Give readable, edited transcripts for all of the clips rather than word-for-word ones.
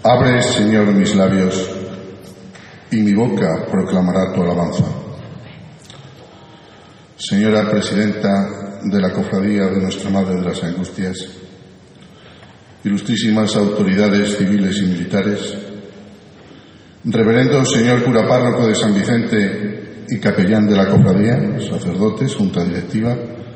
Abre, Señor, mis labios, y mi boca proclamará tu alabanza. Señora Presidenta de la Cofradía de Nuestra Madre de las Angustias, ilustrísimas autoridades civiles y militares, reverendo señor cura párroco de San Vicente y capellán de la Cofradía, sacerdotes, junta directiva,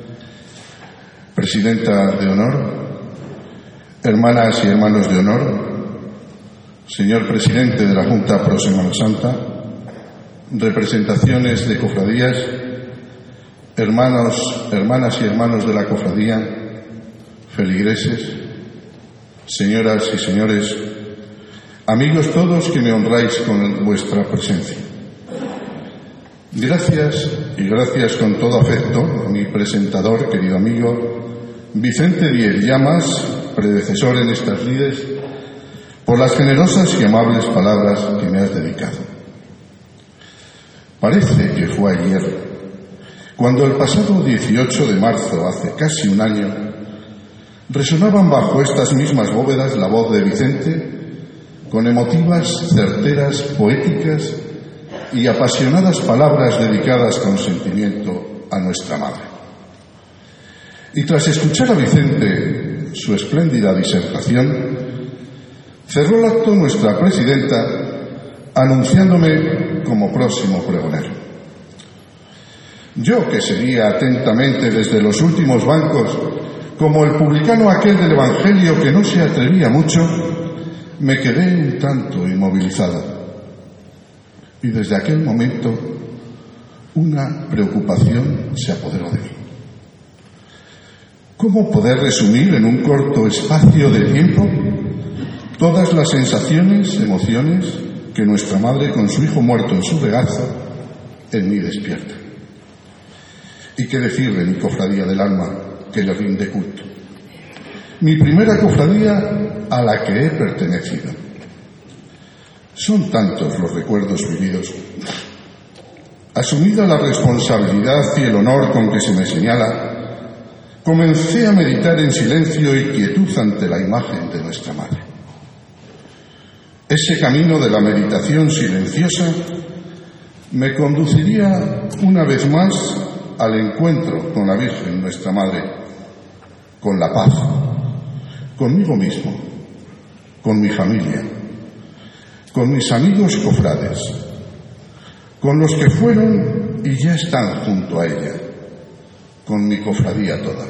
presidenta de honor, hermanas y hermanos de honor, señor presidente de la Junta Pro Semana Santa, representaciones de cofradías, hermanas y hermanos de la cofradía, feligreses, señoras y señores, amigos todos que me honráis con vuestra presencia. Gracias con todo afecto a mi presentador, querido amigo Vicente Diez Llamas, predecesor en estas lides, por las generosas y amables palabras que me has dedicado. Parece que fue ayer, cuando el pasado 18 de marzo, hace casi un año, resonaban bajo estas mismas bóvedas la voz de Vicente con emotivas, certeras, poéticas y apasionadas palabras dedicadas con sentimiento a nuestra Madre. Y tras escuchar a Vicente su espléndida disertación, cerró el acto nuestra presidenta anunciándome como próximo pregonero. Yo, que seguía atentamente desde los últimos bancos, como el publicano aquel del Evangelio que no se atrevía mucho, me quedé un tanto inmovilizado. Y desde aquel momento una preocupación se apoderó de mí. ¿Cómo poder resumir en un corto espacio de tiempo todas las sensaciones, emociones que nuestra Madre con su hijo muerto en su regazo en mí despierta? ¿Y qué decir de mi cofradía del alma que le rinde culto? Mi primera cofradía a la que he pertenecido. Son tantos los recuerdos vividos. Asumida la responsabilidad y el honor con que se me señala, comencé a meditar en silencio y quietud ante la imagen de nuestra Madre. Ese camino de la meditación silenciosa me conduciría una vez más al encuentro con la Virgen, nuestra Madre, con la paz, conmigo mismo, con mi familia, con mis amigos cofrades, con los que fueron y ya están junto a ella, con mi cofradía toda.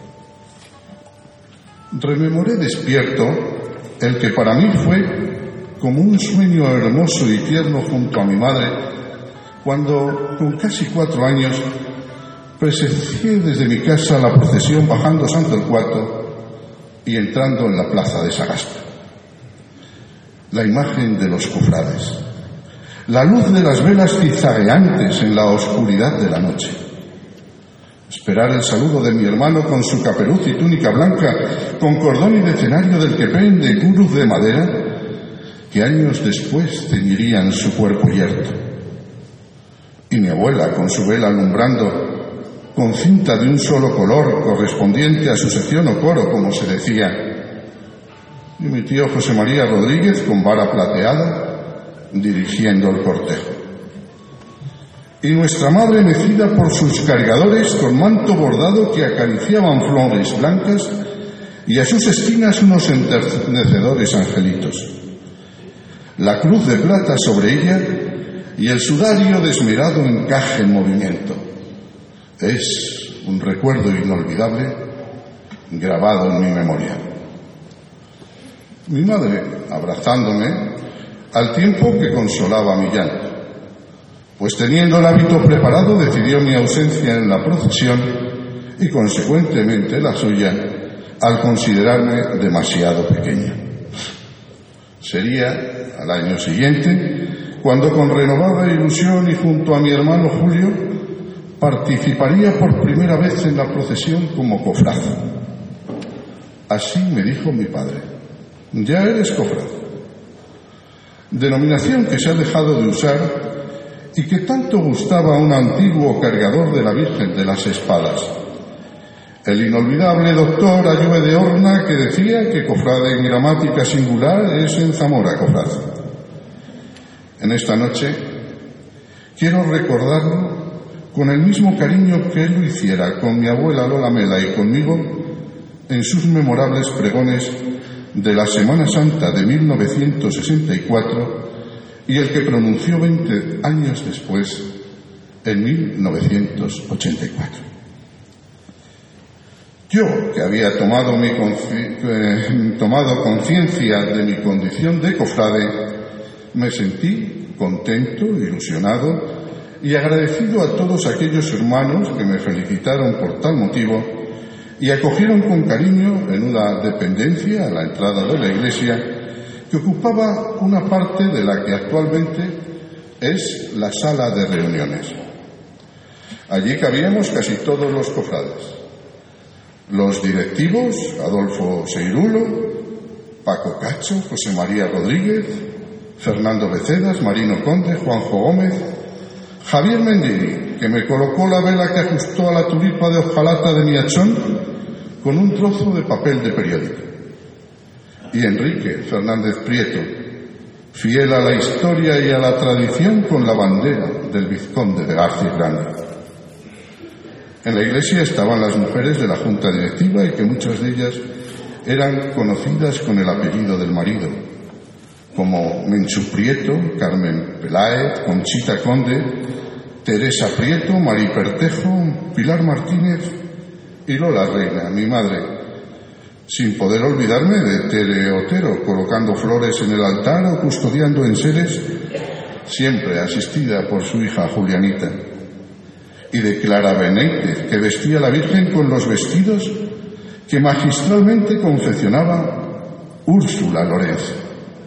Rememoré despierto el que para mí fue como un sueño hermoso y tierno junto a mi madre, cuando, con casi 4 años, presencié desde mi casa la procesión bajando Santo el Cuarto y entrando en la plaza de Sagasta. La imagen de los cofrades, la luz de las velas zigzagueantes en la oscuridad de la noche. Esperar el saludo de mi hermano con su caperuz y túnica blanca, con cordón y decenario del que pende cruz de madera, que años después ceñirían su cuerpo yerto. Y mi abuela con su vela alumbrando, con cinta de un solo color correspondiente a su sección o coro, como se decía, y mi tío José María Rodríguez con vara plateada dirigiendo el cortejo, y nuestra Madre mecida por sus cargadores con manto bordado que acariciaban flores blancas y a sus esquinas unos enternecedores angelitos, la cruz de plata sobre ella y el sudario de esmerado encaje en movimiento. Es un recuerdo inolvidable grabado en mi memoria. Mi madre, abrazándome, al tiempo que consolaba mi llanto, pues teniendo el hábito preparado decidió mi ausencia en la procesión y consecuentemente la suya al considerarme demasiado pequeña. Sería al año siguiente cuando, con renovada ilusión y junto a mi hermano Julio, participaría por primera vez en la procesión como cofrad. Así me dijo mi padre: ya eres cofrad, denominación que se ha dejado de usar y que tanto gustaba a un antiguo cargador de la Virgen de las Espadas, El inolvidable doctor Ayube de Horna, que decía que cofrade en gramática singular es en Zamora, cofrade. En esta noche quiero recordarlo con el mismo cariño que él lo hiciera con mi abuela Lola Mela y conmigo en sus memorables pregones de la Semana Santa de 1964 y el que pronunció 20 años después, en 1984. Yo, que había tomado conciencia de mi condición de cofrade, me sentí contento, ilusionado y agradecido a todos aquellos hermanos que me felicitaron por tal motivo y acogieron con cariño en una dependencia a la entrada de la iglesia que ocupaba una parte de la que actualmente es la sala de reuniones. Allí cabíamos casi todos los cofrades. Los directivos, Adolfo Seirulo, Paco Cacho, José María Rodríguez, Fernando Becedas, Marino Conde, Juanjo Gómez, Javier Mendiri, que me colocó la vela que ajustó a la tulipa de hojalata de mi hachón con un trozo de papel de periódico, y Enrique Fernández Prieto, fiel a la historia y a la tradición con la bandera del vizconde de García Grande. En la iglesia estaban las mujeres de la junta directiva y que muchas de ellas eran conocidas con el apellido del marido, como Menchu Prieto, Carmen Peláez, Conchita Conde, Teresa Prieto, Mari Pertejo, Pilar Martínez y Lola Reina, mi madre, sin poder olvidarme de Tere Otero, colocando flores en el altar o custodiando enseres, siempre asistida por su hija Julianita, y de Clara Benítez, que vestía a la Virgen con los vestidos que magistralmente confeccionaba Úrsula Lorenzo.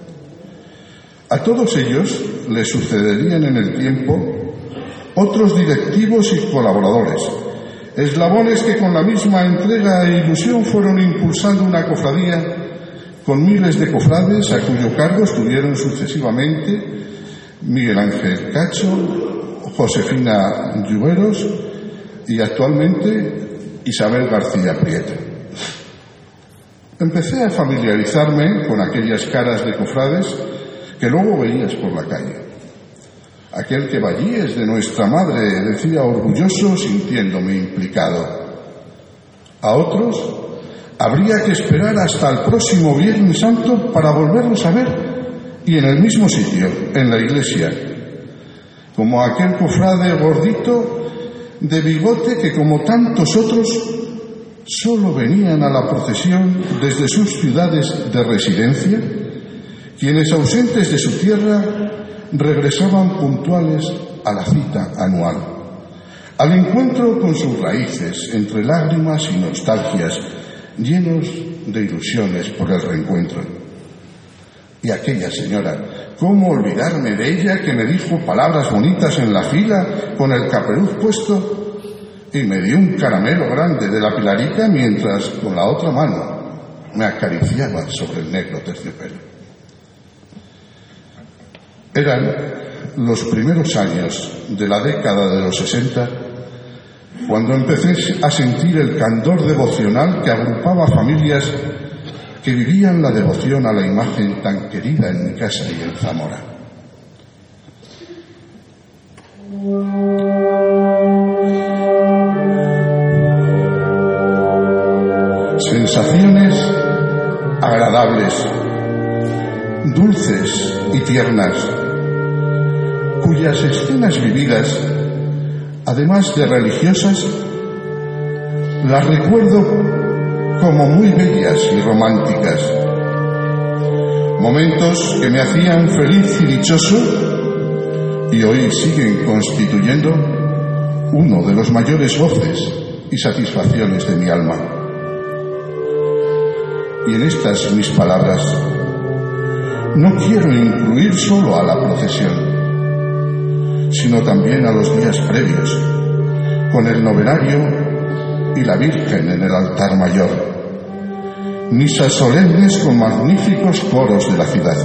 A todos ellos les sucederían en el tiempo otros directivos y colaboradores, eslabones que con la misma entrega e ilusión fueron impulsando una cofradía con miles de cofrades a cuyo cargo estuvieron sucesivamente Miguel Ángel Cacho, Josefina Lluveros y actualmente Isabel García Prieto. Empecé a familiarizarme con aquellas caras de cofrades que luego veías por la calle. Aquel que va allí es de nuestra madre, decía orgulloso, sintiéndome implicado. A otros habría que esperar hasta el próximo Viernes Santo para volverlos a ver, y en el mismo sitio, en la iglesia, como aquel cofrade gordito de bigote que, como tantos otros, solo venían a la procesión desde sus ciudades de residencia, quienes, ausentes de su tierra, regresaban puntuales a la cita anual, al encuentro con sus raíces, entre lágrimas y nostalgias, llenos de ilusiones por el reencuentro. Y aquella señora, ¿cómo olvidarme de ella, que me dijo palabras bonitas en la fila con el caperuz puesto y me dio un caramelo grande de la Pilarica mientras con la otra mano me acariciaba sobre el negro terciopelo? Eran los primeros años de la década de los 60 cuando empecé a sentir el candor devocional que agrupaba familias que vivían la devoción a la imagen tan querida en mi casa y en Zamora. Sensaciones agradables, dulces y tiernas, cuyas escenas vividas, además de religiosas, las recuerdo como muy bellas y románticas. Momentos que me hacían feliz y dichoso y hoy siguen constituyendo uno de los mayores goces y satisfacciones de mi alma. Y en estas mis palabras no quiero incluir solo a la procesión, sino también a los días previos, con el novenario y la Virgen en el altar mayor, misas solemnes con magníficos coros de la ciudad,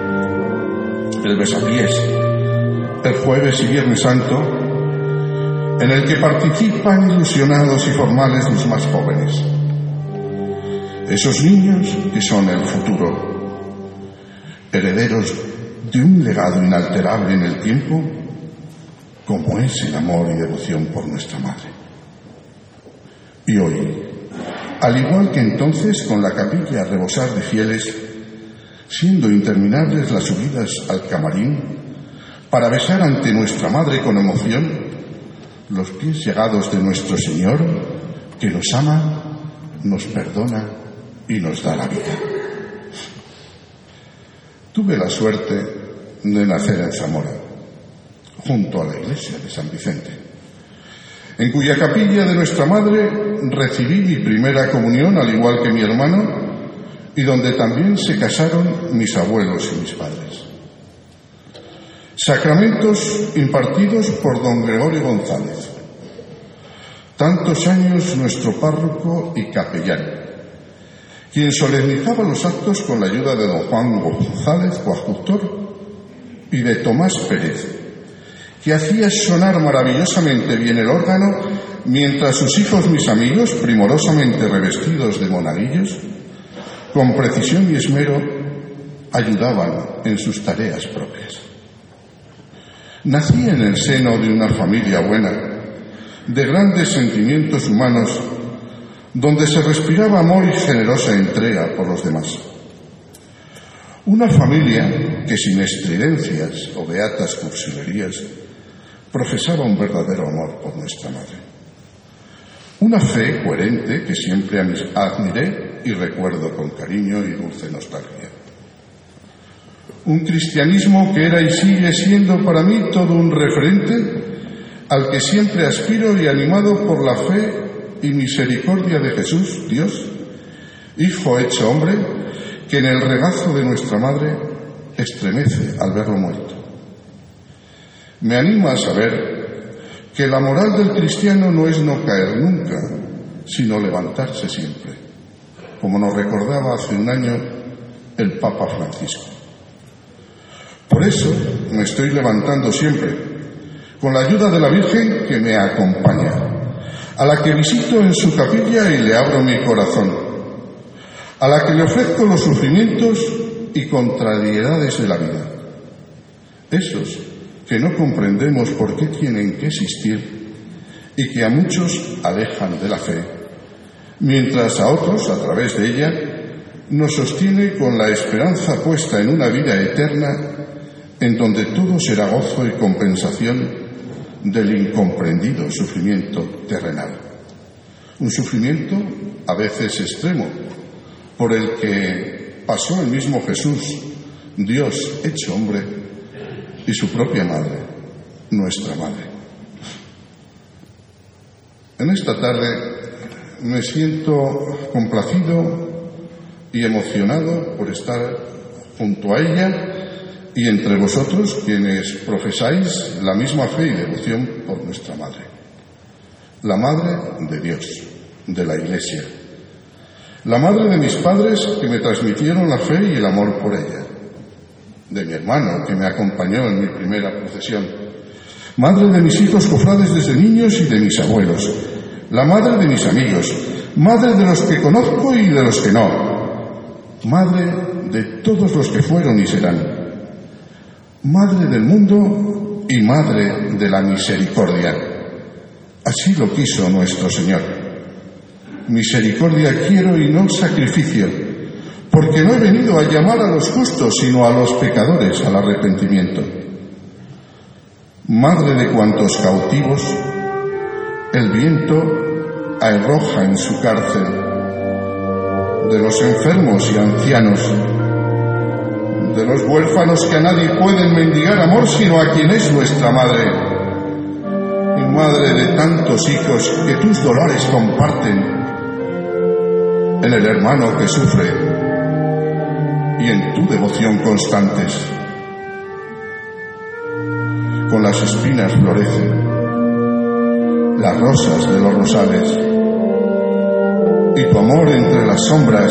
el besapiés, el jueves y viernes santo, en el que participan ilusionados y formales los más jóvenes. Esos niños que son el futuro, herederos de un legado inalterable en el tiempo, como es el amor y devoción por nuestra Madre. Y hoy, al igual que entonces, con la capilla a rebosar de fieles, siendo interminables las subidas al camarín, para besar ante nuestra Madre con emoción los pies llegados de nuestro Señor, que nos ama, nos perdona y nos da la vida. Tuve la suerte de nacer en Zamora, junto a la iglesia de San Vicente, en cuya capilla de nuestra Madre recibí mi primera comunión, al igual que mi hermano, y donde también se casaron mis abuelos y mis padres. Sacramentos impartidos por don Gregorio González, tantos años nuestro párroco y capellán, quien solemnizaba los actos con la ayuda de don Juan González, coadjutor, y de Tomás Pérez, que hacía sonar maravillosamente bien el órgano, mientras sus hijos, mis amigos, primorosamente revestidos de monaguillos, con precisión y esmero, ayudaban en sus tareas propias. Nací en el seno de una familia buena, de grandes sentimientos humanos, donde se respiraba amor y generosa entrega por los demás. Una familia que, sin estridencias o beatas cursilerías, profesaba un verdadero amor por nuestra Madre. Una fe coherente que siempre admiré y recuerdo con cariño y dulce nostalgia. Un cristianismo que era y sigue siendo para mí todo un referente al que siempre aspiro, y animado por la fe y misericordia de Jesús, Dios, Hijo hecho hombre, que en el regazo de nuestra Madre estremece al verlo muerto. Me anima a saber que la moral del cristiano no es no caer nunca, sino levantarse siempre, como nos recordaba hace un año el Papa Francisco. Por eso me estoy levantando siempre, con la ayuda de la Virgen que me acompaña, a la que visito en su capilla y le abro mi corazón, a la que le ofrezco los sufrimientos y contrariedades de la vida, esos que no comprendemos por qué tienen que existir y que a muchos alejan de la fe, mientras a otros, a través de ella, nos sostiene con la esperanza puesta en una vida eterna en donde todo será gozo y compensación del incomprendido sufrimiento terrenal. Un sufrimiento a veces extremo, por el que pasó el mismo Jesús, Dios hecho hombre, y su propia Madre, nuestra Madre. En esta tarde me siento complacido y emocionado por estar junto a ella y entre vosotros, quienes profesáis la misma fe y devoción por nuestra Madre, la Madre de Dios, de la Iglesia, la Madre de mis padres, que me transmitieron la fe y el amor por ella, de mi hermano, que me acompañó en mi primera procesión, Madre de mis hijos cofrades desde niños y de mis abuelos, la Madre de mis amigos, Madre de los que conozco y de los que no, Madre de todos los que fueron y serán, Madre del mundo y Madre de la misericordia. Así lo quiso nuestro Señor. Misericordia quiero y no sacrificio, porque no he venido a llamar a los justos, sino a los pecadores al arrepentimiento. Madre de cuantos cautivos el viento arroja en su cárcel, de los enfermos y ancianos, de los huérfanos que a nadie pueden mendigar amor sino a quien es nuestra Madre, y Madre de tantos hijos que tus dolores comparten, en el hermano que sufre y en tu devoción constantes. Con las espinas florecen las rosas de los rosales, y tu amor entre las sombras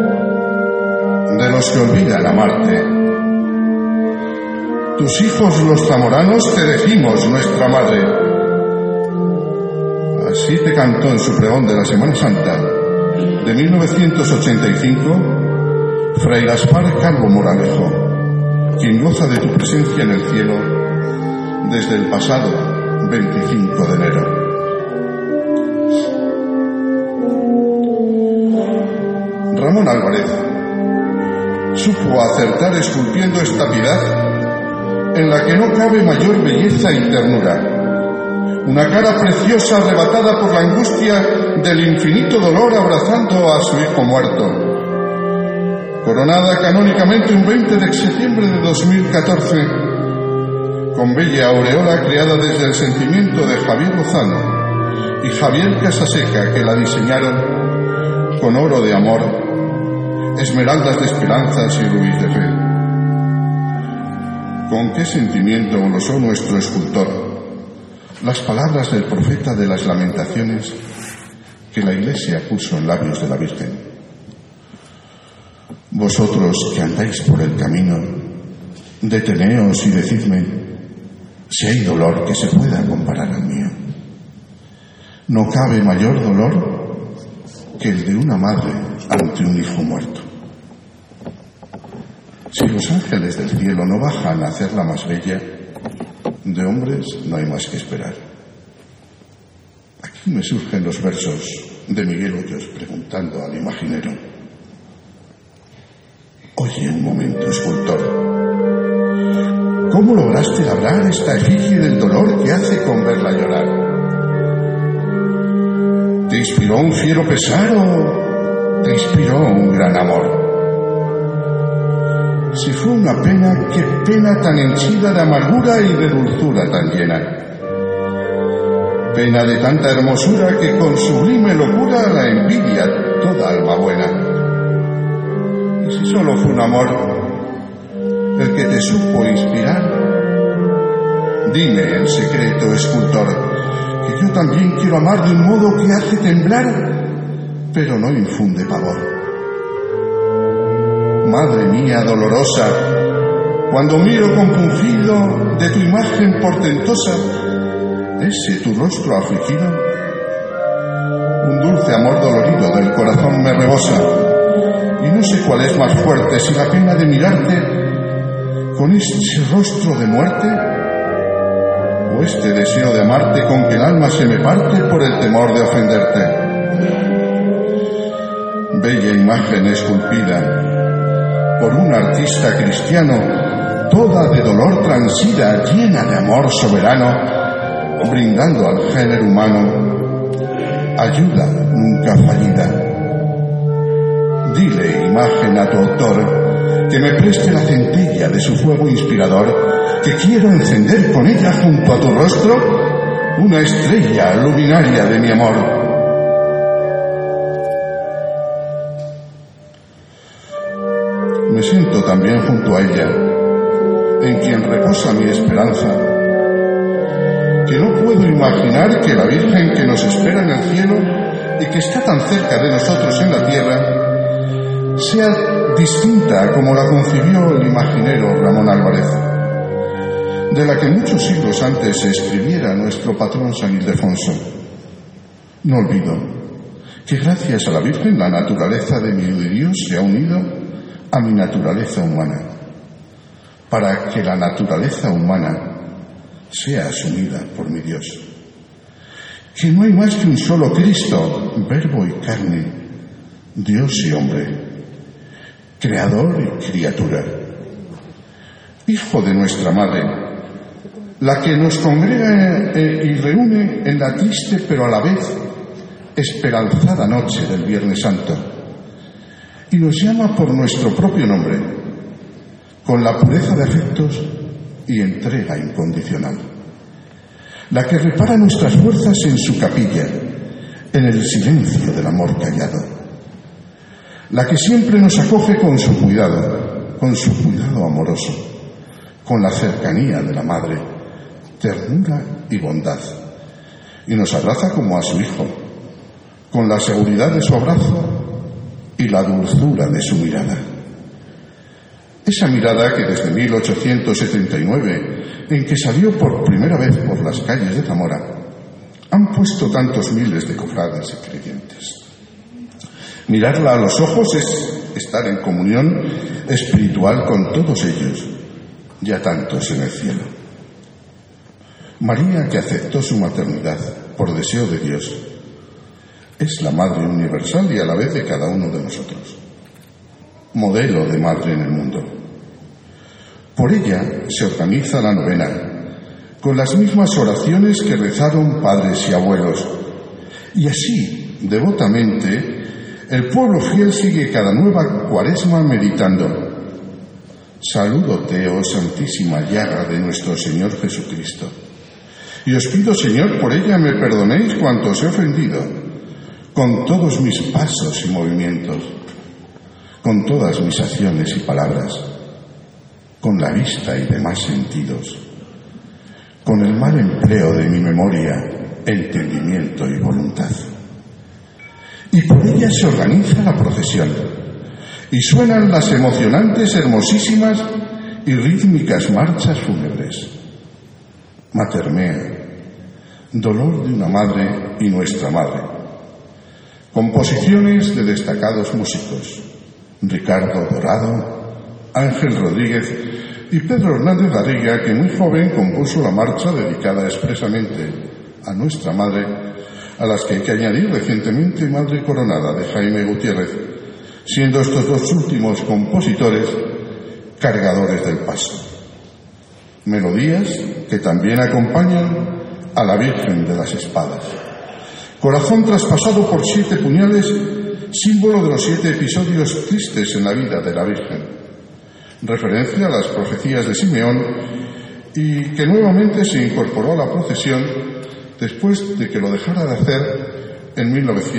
de los que olvidan amarte. Tus hijos los zamoranos te decimos, nuestra Madre, Así te cantó en su pregón de la Semana Santa de 1985 Fray Gaspar Calvo Moralejo, quien goza de tu presencia en el cielo desde el pasado 25 de enero. Ramón Álvarez supo acertar esculpiendo esta piedad en la que no cabe mayor belleza y ternura. Una cara preciosa arrebatada por la angustia del infinito dolor abrazando a su hijo muerto. Coronada canónicamente un 20 de septiembre de 2014, con bella aureola creada desde el sentimiento de Javier Lozano y Javier Casaseca, que la diseñaron con oro de amor, esmeraldas de esperanzas y rubíes de fe. ¿Con qué sentimiento glosó nuestro escultor las palabras del profeta de las Lamentaciones que la Iglesia puso en labios de la Virgen? Vosotros que andáis por el camino, deteneos y decidme si hay dolor que se pueda comparar al mío. No cabe mayor dolor que el de una madre ante un hijo muerto. Si los ángeles del cielo no bajan a hacerla más bella, de hombres no hay más que esperar. Aquí me surgen los versos de Miguel Hoyos preguntando al imaginero: oye un momento, escultor, ¿cómo lograste labrar esta efigie del dolor que hace con verla llorar? ¿Te inspiró un fiero pesar o te inspiró un gran amor? Si fue una pena, qué pena tan henchida de amargura y de dulzura tan llena. Pena de tanta hermosura que con sublime locura la envidia toda alma buena. Y si solo fue un amor el que te supo inspirar, dime en secreto, escultor, que yo también quiero amar de un modo que hace temblar, pero no infunde pavor. Madre mía dolorosa, cuando miro compungido de tu imagen portentosa, ese tu rostro afligido, un dulce amor dolorido del corazón me rebosa, y no sé cuál es más fuerte, si la pena de mirarte con ese rostro de muerte, o este deseo de amarte con que el alma se me parte por el temor de ofenderte. Bella imagen esculpida por un artista cristiano, toda de dolor transida, llena de amor soberano, brindando al género humano ayuda nunca fallida. Dile, imagen, a tu autor que me preste la centella de su fuego inspirador, que quiero encender con ella junto a tu rostro una estrella luminaria de mi amor. Me siento también junto a ella, en quien reposa mi esperanza, que no puedo imaginar que la Virgen que nos espera en el cielo y que está tan cerca de nosotros en la tierra sea distinta como la concibió el imaginero Ramón Álvarez, de la que muchos siglos antes se escribiera nuestro patrón San Ildefonso. No olvido que gracias a la Virgen la naturaleza de mi Dios se ha unido a mi naturaleza humana, para que la naturaleza humana sea asumida por mi Dios. Que no hay más que un solo Cristo, verbo y carne, Dios y hombre, creador y criatura, hijo de nuestra madre, la que nos congrega y reúne en la triste pero a la vez esperanzada noche del Viernes Santo, y nos llama por nuestro propio nombre, con la pureza de afectos y entrega incondicional. La que repara nuestras fuerzas en su capilla, en el silencio del amor callado. La que siempre nos acoge con su cuidado amoroso, con la cercanía de la madre, ternura y bondad, y nos abraza como a su hijo, con la seguridad de su abrazo y la dulzura de su mirada. Esa mirada que desde 1879, en que salió por primera vez por las calles de Zamora, ha han puesto tantos miles de cofrades y creyentes. Mirarla a los ojos es estar en comunión espiritual con todos ellos, ya tantos en el cielo. María, que aceptó su maternidad por deseo de Dios, es la Madre universal y a la vez de cada uno de nosotros, modelo de madre en el mundo. Por ella se organiza la novena, con las mismas oraciones que rezaron padres y abuelos, y así, devotamente, el pueblo fiel sigue cada nueva cuaresma meditando: Salúdote, oh Santísima Llaga de nuestro Señor Jesucristo, y os pido, Señor, por ella me perdonéis cuanto os he ofendido, con todos mis pasos y movimientos, con todas mis acciones y palabras, con la vista y demás sentidos, con el mal empleo de mi memoria, entendimiento y voluntad. Y por ella se organiza la procesión, y suenan las emocionantes, hermosísimas y rítmicas marchas fúnebres. Mater mea, dolor de una madre y nuestra madre. Composiciones de destacados músicos: Ricardo Dorado, Ángel Rodríguez y Pedro Hernández Garriga, que muy joven compuso la marcha dedicada expresamente a nuestra madre, a las que hay que añadir recientemente Madre Coronada de Jaime Gutiérrez, siendo estos dos últimos compositores cargadores del paso. Melodías que también acompañan a la Virgen de las Espadas. Corazón traspasado por 7 puñales, símbolo de los 7 episodios tristes en la vida de la Virgen. Referencia a las profecías de Simeón y que nuevamente se incorporó a la procesión después de que lo dejara de hacer en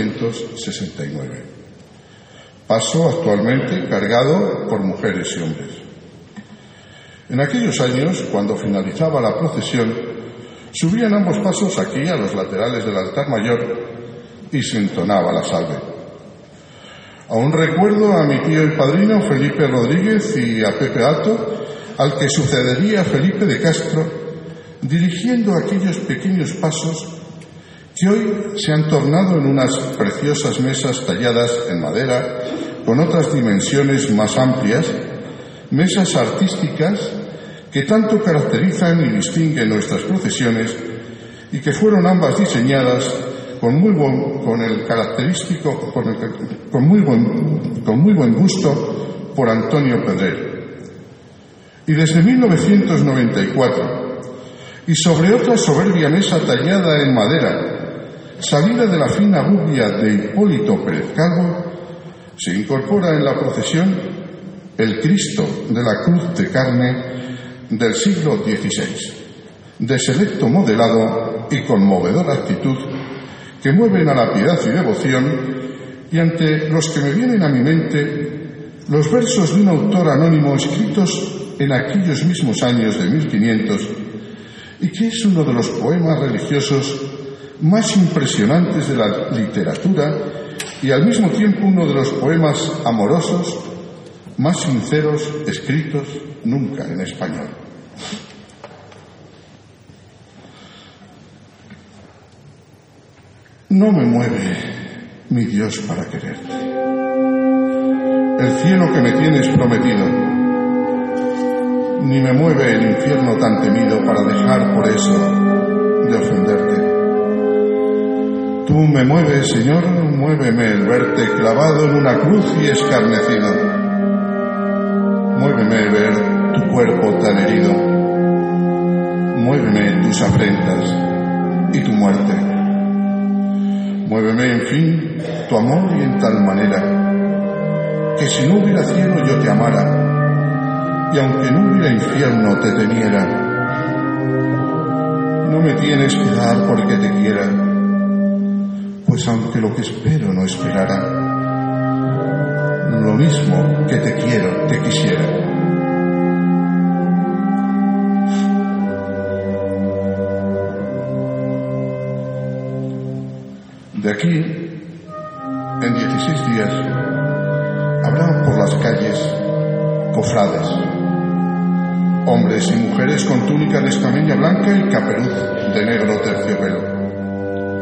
1969. Paso actualmente cargado por mujeres y hombres. En aquellos años, cuando finalizaba la procesión, subían ambos pasos aquí a los laterales del altar mayor y se entonaba la salve. Aún recuerdo a mi tío y padrino Felipe Rodríguez y a Pepe Alto, al que sucedería Felipe de Castro, dirigiendo aquellos pequeños pasos que hoy se han tornado en unas preciosas mesas talladas en madera con otras dimensiones más amplias, mesas artísticas que tanto caracterizan y distinguen nuestras procesiones y que fueron ambas diseñadas con muy buen gusto por Antonio Pedrero. Y desde 1994, y sobre otra soberbia mesa tallada en madera, salida de la fina gubia de Hipólito Pérez Calvo, se incorpora en la procesión el Cristo de la Cruz de Carne del siglo XVI, de selecto modelado y conmovedora actitud, que mueven a la piedad y devoción, y ante los que me vienen a mi mente los versos de un autor anónimo escritos en aquellos mismos años de 1500, y que es uno de los poemas religiosos más impresionantes de la literatura y al mismo tiempo uno de los poemas amorosos más sinceros escritos nunca en español. No me mueve, mi Dios, para quererte, el cielo que me tienes prometido, ni me mueve el infierno tan temido para dejar por eso de ofenderte. Tú me mueves, Señor, muéveme el verte clavado en una cruz y escarnecido. Muéveme ver tu cuerpo tan herido. Muéveme tus afrentas y tu muerte. Muéveme, en fin, tu amor y en tal manera que si no hubiera cielo yo te amara, y aunque no hubiera infierno te temiera. No me tienes que dar porque te quiera, pues aunque lo que espero no esperara, lo mismo que te quiero, te quisiera. De aquí, en 16 días, habrá por las calles cofrades, hombres y mujeres con túnica de estamella blanca y caperuz de negro terciopelo.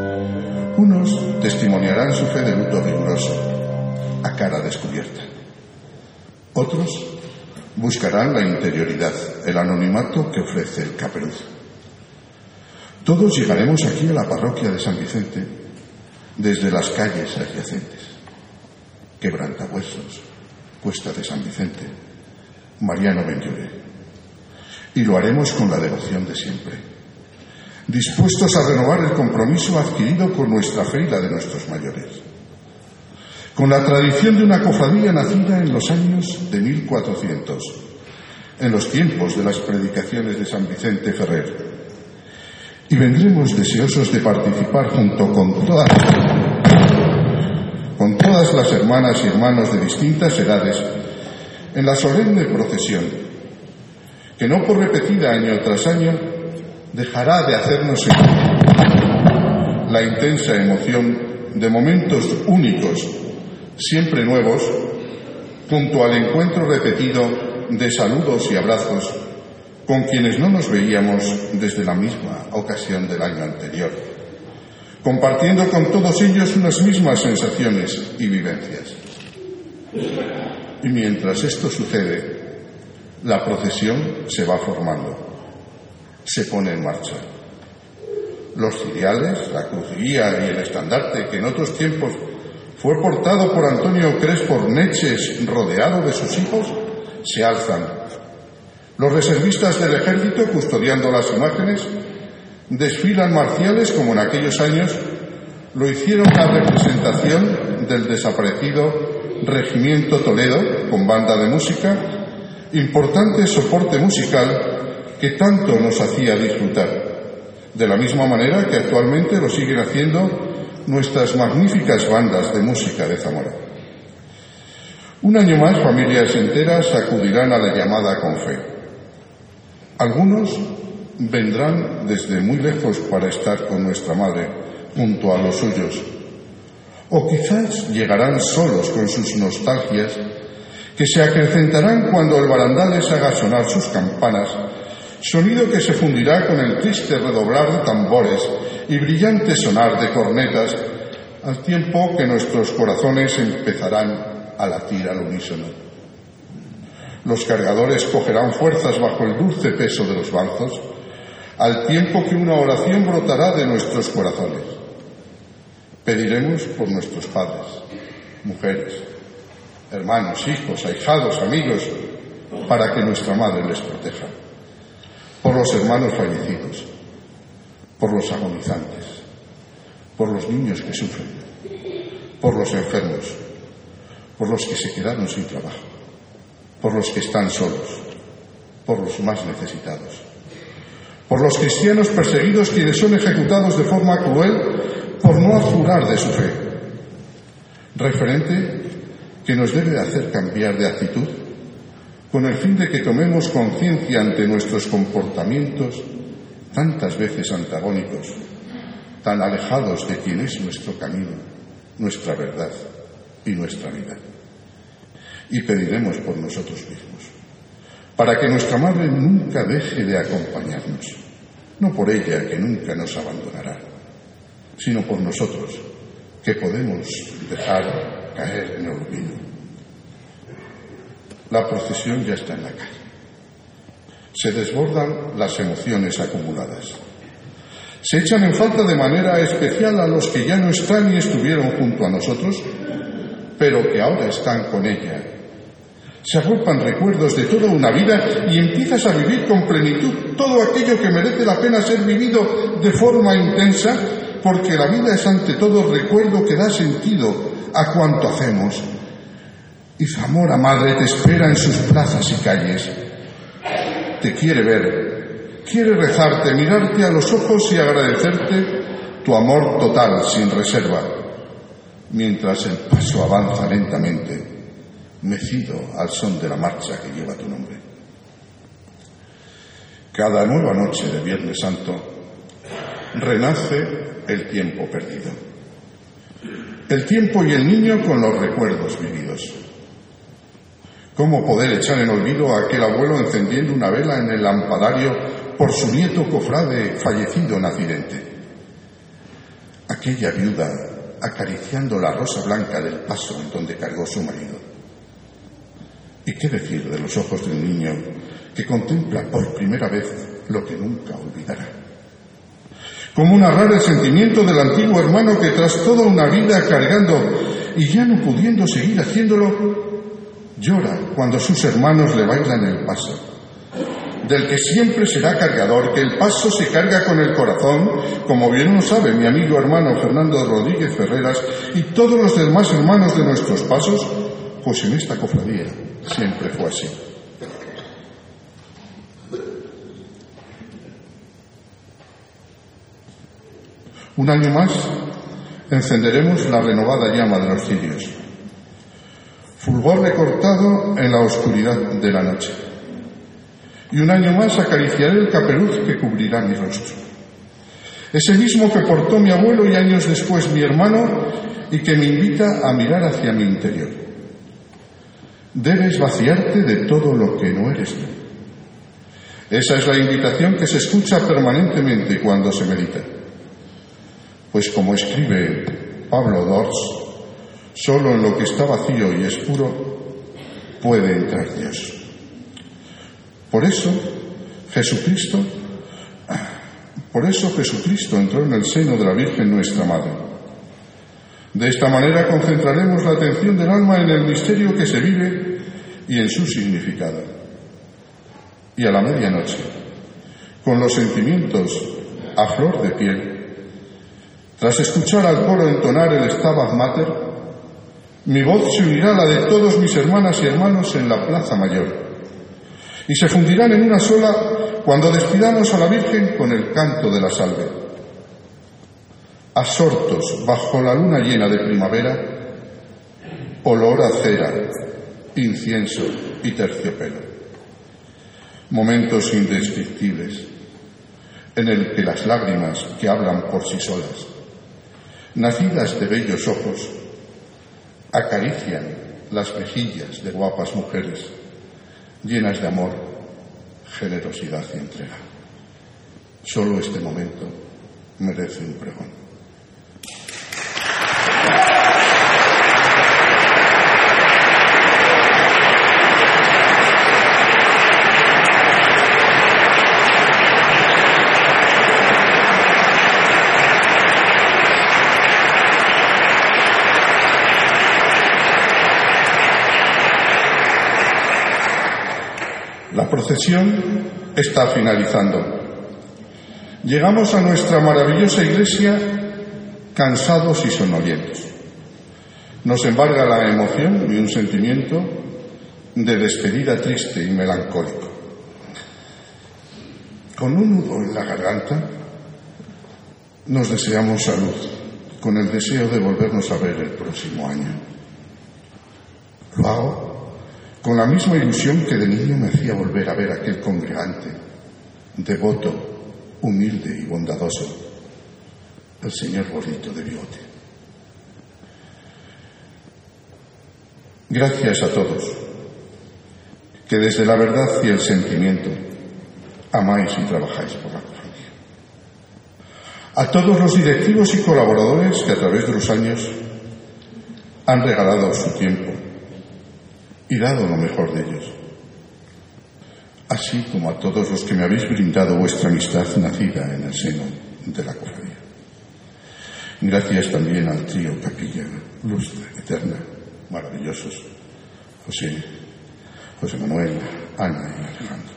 Unos testimoniarán su fe de luto riguroso, a cara descubierta. Otros buscarán la interioridad, el anonimato que ofrece el caperuz. Todos llegaremos aquí a la parroquia de San Vicente desde las calles adyacentes. Quebrantahuesos, Cuesta de San Vicente, Mariano Benlloure. Y lo haremos con la devoción de siempre, dispuestos a renovar el compromiso adquirido con nuestra fe y la de nuestros mayores, con la tradición de una cofradía nacida en los años de 1400, en los tiempos de las predicaciones de San Vicente Ferrer. Y vendremos deseosos de participar junto con todas las hermanas y hermanos de distintas edades en la solemne procesión, que no por repetida año tras año dejará de hacernos sentir la intensa emoción de momentos únicos, siempre nuevos, junto al encuentro repetido de saludos y abrazos con quienes no nos veíamos desde la misma ocasión del año anterior, compartiendo con todos ellos unas mismas sensaciones y vivencias. Y mientras esto sucede, la procesión se va formando, se pone en marcha. Los ciriales, la cruz guía y el estandarte, que en otros tiempos fue portado por Antonio Crespo Orneches rodeado de sus hijos, se alzan. Los reservistas del ejército, custodiando las imágenes, desfilan marciales como en aquellos años lo hicieron la representación del desaparecido Regimiento Toledo, con banda de música, importante soporte musical que tanto nos hacía disfrutar, de la misma manera que actualmente lo siguen haciendo nuestras magníficas bandas de música de Zamora. Un año más, familias enteras acudirán a la llamada con fe. Algunos vendrán desde muy lejos para estar con nuestra madre, junto a los suyos. O quizás llegarán solos con sus nostalgias, que se acrecentarán cuando el barandales haga sonar sus campanas, sonido que se fundirá con el triste redoblar de tambores y brillante sonar de cornetas, al tiempo que nuestros corazones empezarán a latir al unísono. Los cargadores cogerán fuerzas bajo el dulce peso de los barzos, al tiempo que una oración brotará de nuestros corazones. Pediremos por nuestros padres, mujeres, hermanos, hijos, ahijados, amigos, para que nuestra madre les proteja. Por los hermanos fallecidos, por los agonizantes, por los niños que sufren, por los enfermos, por los que se quedaron sin trabajo, por los que están solos, por los más necesitados, por los cristianos perseguidos, quienes son ejecutados de forma cruel por no azurar de su fe. Referente que nos debe hacer cambiar de actitud con el fin de que tomemos conciencia ante nuestros comportamientos tantas veces antagónicos, tan alejados de quien es nuestro camino, nuestra verdad y nuestra vida. Y pediremos por nosotros mismos, para que nuestra madre nunca deje de acompañarnos, no por ella, que nunca nos abandonará, sino por nosotros, que podemos dejar caer en el olvido. La procesión ya está en la calle. Se desbordan las emociones acumuladas. Se echan en falta de manera especial a los que ya no están y estuvieron junto a nosotros, pero que ahora están con ella. Se agolpan recuerdos de toda una vida y empiezas a vivir con plenitud todo aquello que merece la pena ser vivido de forma intensa, porque la vida es ante todo recuerdo que da sentido a cuanto hacemos. Y Zamora Madre te espera en sus plazas y calles. Te quiere ver, quiere rezarte, mirarte a los ojos y agradecerte tu amor total, sin reserva, mientras el paso avanza lentamente, mecido al son de la marcha que lleva tu nombre. Cada nueva noche de Viernes Santo renace el tiempo perdido, el tiempo y el niño con los recuerdos vividos. ¿Cómo poder echar en olvido a aquel abuelo encendiendo una vela en el lampadario por su nieto cofrade fallecido en accidente? aquella viuda acariciando la rosa blanca del paso en donde cargó su marido. ¿Y qué decir de los ojos del niño que contempla por primera vez lo que nunca olvidará? ¿Cómo narrar el sentimiento del antiguo hermano que tras toda una vida cargando y ya no pudiendo seguir haciéndolo, llora cuando sus hermanos le bailan el paso? Del que siempre será cargador, que el paso se carga con el corazón, como bien lo sabe mi amigo hermano Fernando Rodríguez Ferreras y todos los demás hermanos de nuestros pasos, pues en esta cofradía siempre fue así. Un año más encenderemos la renovada llama de los cirios, fulgor recortado en la oscuridad de la noche. Y un año más acariciaré el capeluz que cubrirá mi rostro. Ese mismo que portó mi abuelo y años después mi hermano y que me invita a mirar hacia mi interior. Debes vaciarte de todo lo que no eres tú. Esa es la invitación que se escucha permanentemente cuando se medita. Pues como escribe Pablo Dors, solo en lo que está vacío y es puro puede entrar Dios. Por eso Jesucristo entró en el seno de la Virgen nuestra Madre. De esta manera concentraremos la atención del alma en el misterio que se vive y en su significado. Y a la medianoche, con los sentimientos a flor de piel, tras escuchar al coro entonar el Stabat Mater, mi voz se unirá a la de todos mis hermanas y hermanos en la Plaza Mayor. Y se fundirán en una sola cuando despidamos a la Virgen con el canto de la salve. Absortos bajo la luna llena de primavera, olor a cera, incienso y terciopelo. Momentos indescriptibles en el que las lágrimas que hablan por sí solas, nacidas de bellos ojos, acarician las mejillas de guapas mujeres llenas de amor, generosidad y entrega. Solo este momento merece un pregón. La procesión está finalizando. Llegamos a nuestra maravillosa iglesia cansados y sonolientos. Nos embarga la emoción y un sentimiento de despedida triste y melancólico. Con un nudo en la garganta, nos deseamos salud, con el deseo de volvernos a ver el próximo año. Lo hago con la misma ilusión que de niño me hacía volver a ver aquel congregante, devoto, humilde y bondadoso, el señor gordito de bigote. Gracias a todos, que desde la verdad y el sentimiento amáis y trabajáis por la cofradía. A todos los directivos y colaboradores que a través de los años han regalado su tiempo y dado lo mejor de ellos, así como a todos los que me habéis brindado vuestra amistad nacida en el seno de la cofradía. Gracias también al trío Capilla, Luz Eterna, maravillosos, José Manuel, Ana y Alejandro.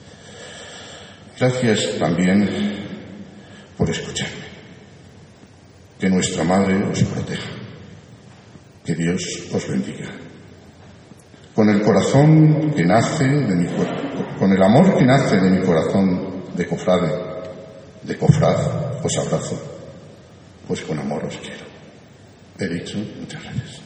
Gracias también por escucharme. Que nuestra Madre os proteja. Que Dios os bendiga. Con el corazón que nace de mi cuerpo, con el amor que nace de mi corazón de cofrade, de cofrad, os abrazo, pues con amor os quiero. He dicho, muchas gracias.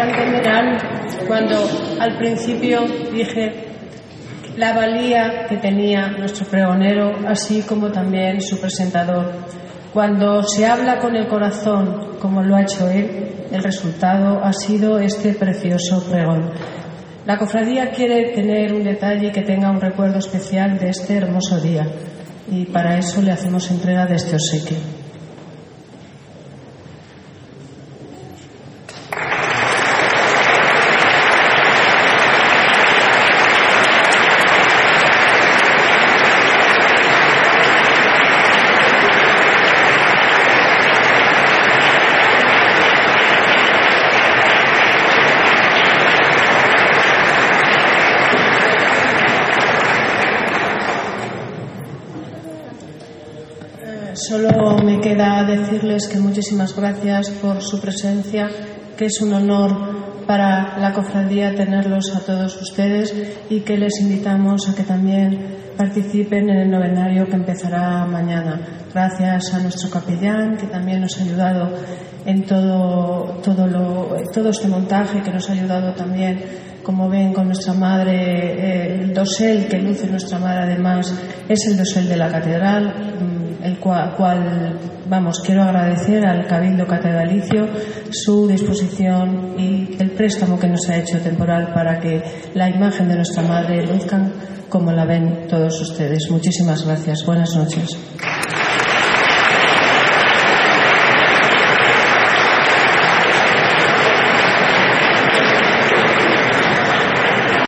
ya entenderán cuando al principio dije la valía que tenía nuestro pregonero, así como también su presentador. Cuando se habla con el corazón, como lo ha hecho él, el resultado ha sido este precioso pregón. La cofradía quiere tener un detalle que tenga un recuerdo especial de este hermoso día, y para eso le hacemos entrega de este obsequio. Solo me queda decirles que muchísimas gracias por su presencia, que es un honor para la cofradía tenerlos a todos ustedes y que les invitamos a que también participen en el novenario que empezará mañana. Gracias a nuestro capellán, que también nos ha ayudado en todo este montaje, que nos ha ayudado también, como ven, con nuestra madre. El dosel que luce nuestra madre, además, es el dosel de la catedral, el cual quiero agradecer al Cabildo Catedralicio su disposición y el préstamo que nos ha hecho temporal para que la imagen de nuestra madre luzcan como la ven todos ustedes. Muchísimas gracias. Buenas noches.